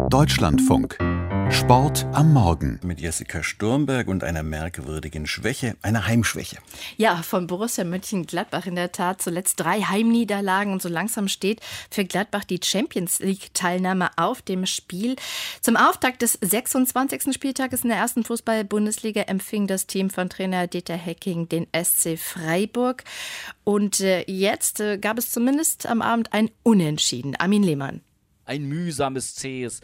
Deutschlandfunk. Sport am Morgen. Mit Jessica Sturmberg und einer merkwürdigen Schwäche, einer Heimschwäche. Ja, von Borussia Mönchengladbach in der Tat zuletzt 3 Heimniederlagen und so langsam steht für Gladbach die Champions-League-Teilnahme auf dem Spiel. Zum Auftakt des 26. Spieltages in der ersten Fußball-Bundesliga empfing das Team von Trainer Dieter Hecking den SC Freiburg. Und jetzt gab es zumindest am Abend ein Unentschieden. Armin Lehmann. Ein mühsames, zähes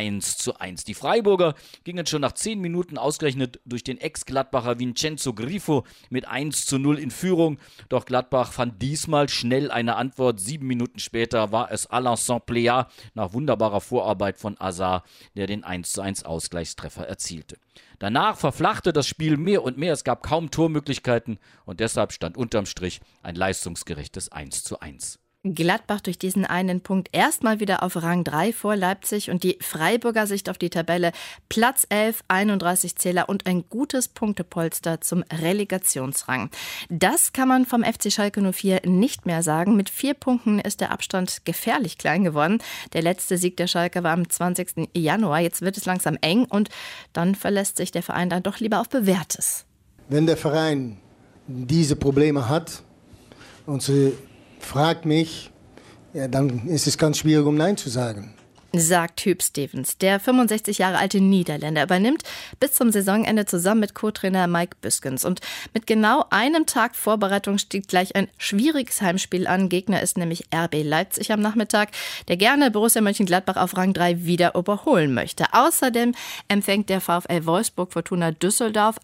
1:1. Die Freiburger gingen schon nach 10 Minuten ausgerechnet durch den Ex-Gladbacher Vincenzo Grifo mit 1:0 in Führung. Doch Gladbach fand diesmal schnell eine Antwort. 7 Minuten später war es Alain Saint-Pléat nach wunderbarer Vorarbeit von Hazard, der den 1:1 Ausgleichstreffer erzielte. Danach verflachte das Spiel mehr und mehr. Es gab kaum Tormöglichkeiten und deshalb stand unterm Strich ein leistungsgerechtes 1:1. Gladbach durch diesen einen Punkt erstmal wieder auf Rang 3 vor Leipzig und die Freiburger Sicht auf die Tabelle Platz 11, 31 Zähler und ein gutes Punktepolster zum Relegationsrang. Das kann man vom FC Schalke 04 nicht mehr sagen. Mit 4 Punkten ist der Abstand gefährlich klein geworden. Der letzte Sieg der Schalke war am 20. Januar. Jetzt wird es langsam eng und dann verlässt sich der Verein dann doch lieber auf Bewährtes. Wenn der Verein diese Probleme hat und sie fragt mich, ja, dann ist es ganz schwierig, Nein zu sagen. Sagt Huub Stevens. Der 65 Jahre alte Niederländer übernimmt bis zum Saisonende zusammen mit Co-Trainer Mike Büskens. Und mit genau einem Tag Vorbereitung steht gleich ein schwieriges Heimspiel an. Gegner ist nämlich RB Leipzig am Nachmittag, der gerne Borussia Mönchengladbach auf Rang 3 wieder überholen möchte. Außerdem empfängt der VfL Wolfsburg Fortuna Düsseldorf.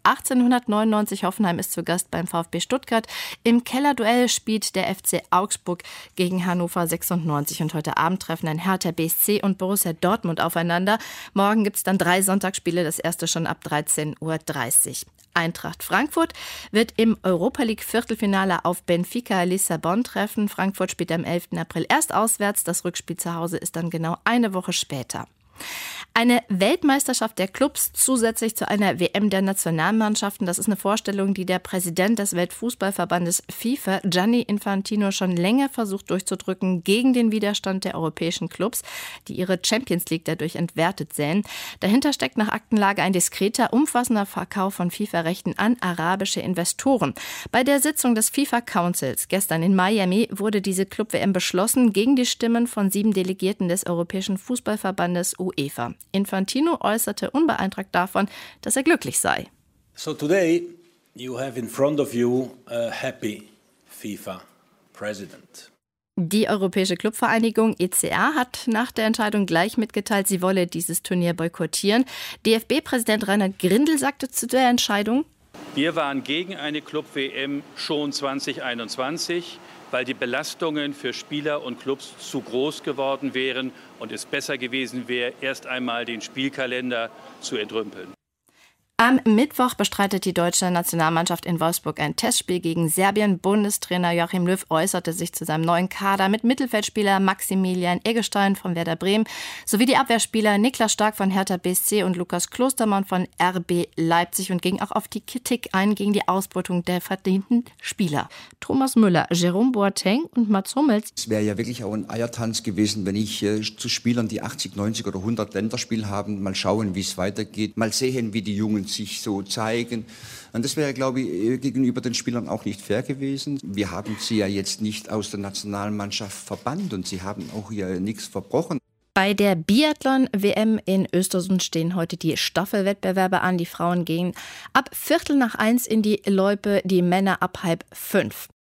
1899 Hoffenheim ist zu Gast beim VfB Stuttgart. Im Kellerduell spielt der FC Augsburg gegen Hannover 96. Und heute Abend treffen ein Hertha BSC und Borussia Dortmund aufeinander. Morgen gibt es dann 3 Sonntagsspiele, das erste schon ab 13:30 Uhr. Eintracht Frankfurt wird im Europa-League-Viertelfinale auf Benfica Lissabon treffen. Frankfurt spielt am 11. April erst auswärts. Das Rückspiel zu Hause ist dann genau eine Woche später. Eine Weltmeisterschaft der Clubs zusätzlich zu einer WM der Nationalmannschaften, das ist eine Vorstellung, die der Präsident des Weltfußballverbandes FIFA, Gianni Infantino, schon länger versucht durchzudrücken gegen den Widerstand der europäischen Clubs, die ihre Champions League dadurch entwertet sehen. Dahinter steckt nach Aktenlage ein diskreter, umfassender Verkauf von FIFA-Rechten an arabische Investoren. Bei der Sitzung des FIFA Councils gestern in Miami wurde diese Club-WM beschlossen gegen die Stimmen von 7 Delegierten des Europäischen Fußballverbandes UEFA. Infantino äußerte unbeeindruckt davon, dass er glücklich sei. So today you have in front of you a happy FIFA president. Die Europäische Clubvereinigung ECA hat nach der Entscheidung gleich mitgeteilt, sie wolle dieses Turnier boykottieren. DFB-Präsident Reinhard Grindel sagte zu der Entscheidung: Wir waren gegen eine Club-WM schon 2021, weil die Belastungen für Spieler und Clubs zu groß geworden wären und es besser gewesen wäre, erst einmal den Spielkalender zu entrümpeln. Am Mittwoch bestreitet die deutsche Nationalmannschaft in Wolfsburg ein Testspiel gegen Serbien. Bundestrainer Joachim Löw äußerte sich zu seinem neuen Kader mit Mittelfeldspieler Maximilian Eggestein von Werder Bremen sowie die Abwehrspieler Niklas Stark von Hertha BSC und Lukas Klostermann von RB Leipzig und ging auch auf die Kritik ein gegen die Ausbeutung der verdienten Spieler. Thomas Müller, Jerome Boateng und Mats Hummels. Es wäre ja wirklich auch ein Eiertanz gewesen, wenn ich zu Spielern, die 80, 90 oder 100 Länderspiel haben, mal schauen, wie es weitergeht, mal sehen, wie die Jungen sich so zeigen. Und das wäre, glaube ich, gegenüber den Spielern auch nicht fair gewesen. Wir haben sie ja jetzt nicht aus der Nationalmannschaft verbannt und sie haben auch hier nichts verbrochen. Bei der Biathlon-WM in Östersund stehen heute die Staffelwettbewerbe an. Die Frauen gehen ab 1:15 in die Loipe, die Männer ab 16:30.